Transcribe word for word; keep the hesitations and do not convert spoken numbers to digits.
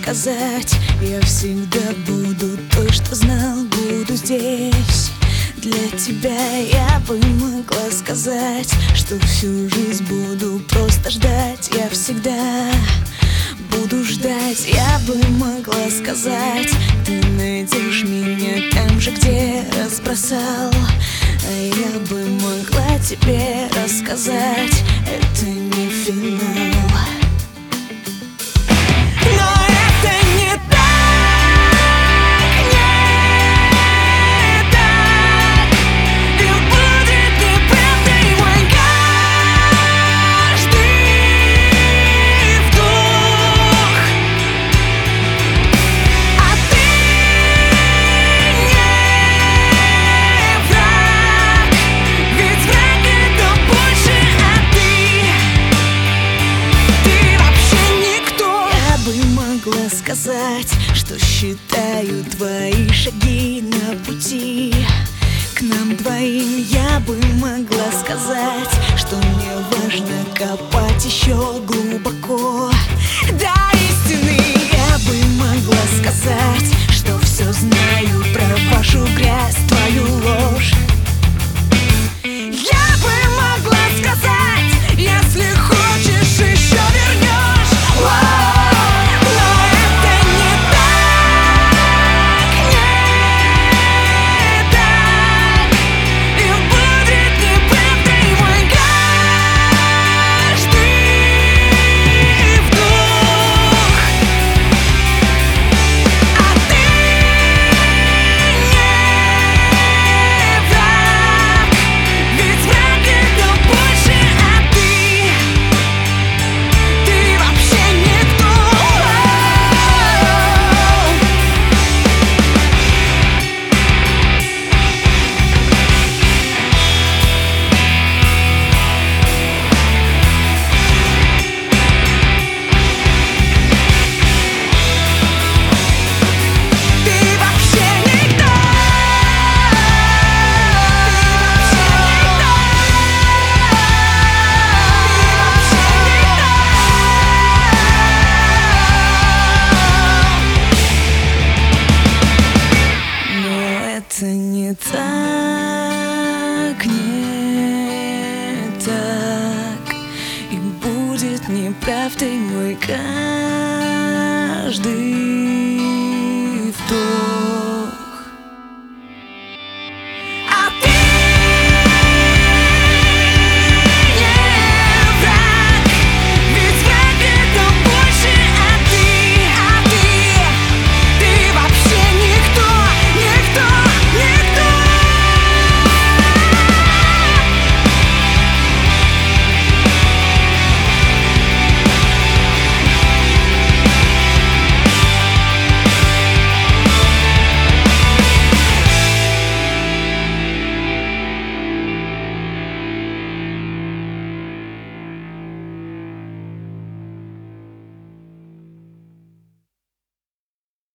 сказать. Я всегда буду той, что знал, буду здесь. Для тебя я бы могла сказать, что всю жизнь буду просто ждать. Я всегда буду ждать. Я бы могла сказать, ты найдешь меня там же, где разбросал. А я бы могла тебе рассказать, это не финал. Сказать, что считаю твои шаги на пути к нам двоим. Я бы могла сказать, что мне важно копать еще глубоко до истины. Я бы могла сказать, что все знаю про вашу грязь, твою ложь. Я бы могла сказать, если хочешь, еще вернешь. Это не так, не так, и будет неправдой мой каждый вдох.